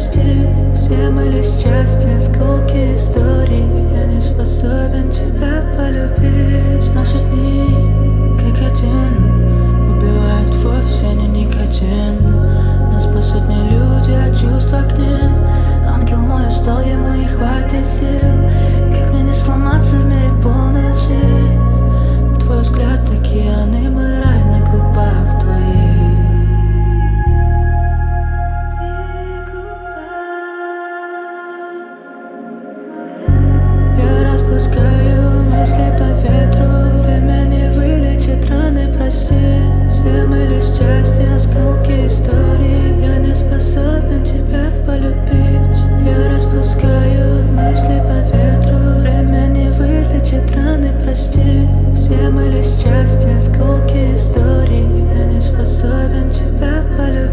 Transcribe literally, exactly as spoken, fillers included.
прости. Все мы лишь части, осколки истории. Я не способен тебя полюбить. Наши дни, как один, убивает вовсе не никотин. Нас спасут не люди, а чувства к ним. Ангел мой устал, ему не хватит сил. Как мне не сломаться в мире полной лжи? Твой взгляд океаны, мой рай на губах твоих. Я распускаю мысли по ветру. Время не вылечит раны, прости. Все мы лишь части, осколки истории. Я не способен тебя полюбить. Я распускаю мысли по ветру. Время не вылечит раны, прости. Все мы лишь части, осколки истории. Я не способен тебя полюбить.